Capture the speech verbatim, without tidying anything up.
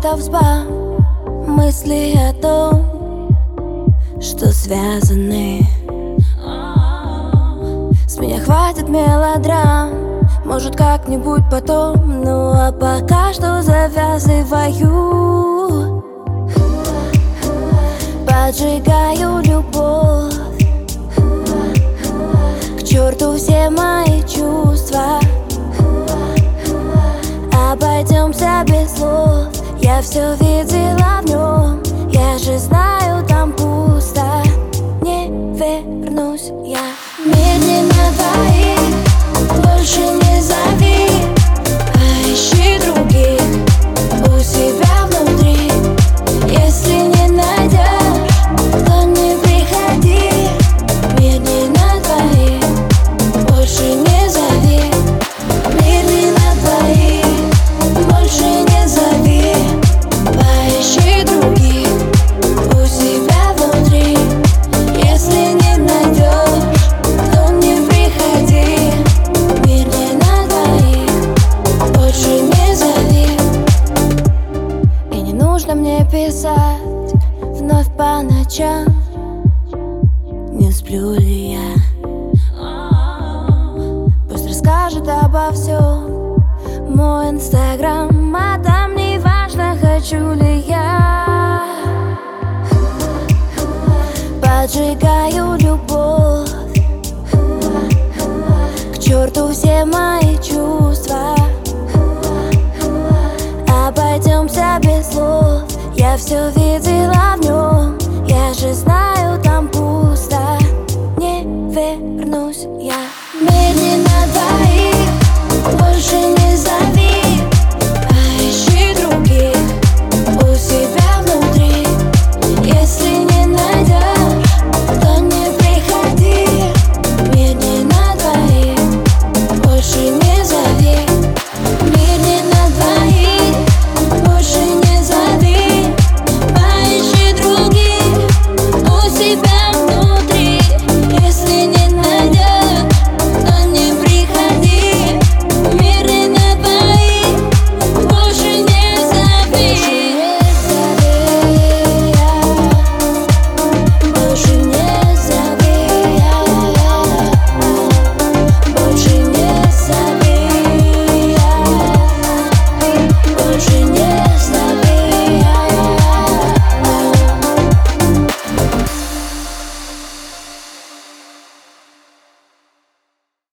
это взбам, мысли о том, что связаны. С меня хватит мелодрам, может как-нибудь потом. Ну а пока что завязываю, поджигаю любовь. К черту все мои чувства, обойдемся без слов. Я все видела в нем, я же знаю, там пусто. Не вернусь я. Медленно твоих больше не зови, а ищи других у себя внутри. Если не найдешь, то не приходи. Медленно твоих больше не зови. Медленно твоих больше не зови, поищи других у себя внутри. Если не найдешь, то не приходи. Медленно твоих больше не зови. И не нужно мне писать вновь по ночам, не сплю ли я. Пусть расскажет обо всем мой инстаграм, а там не важно, хочу ли я. Поджигаю любовь, к черту все мои чувства, обойдемся без слов. Я все видела в нем, я же знаю.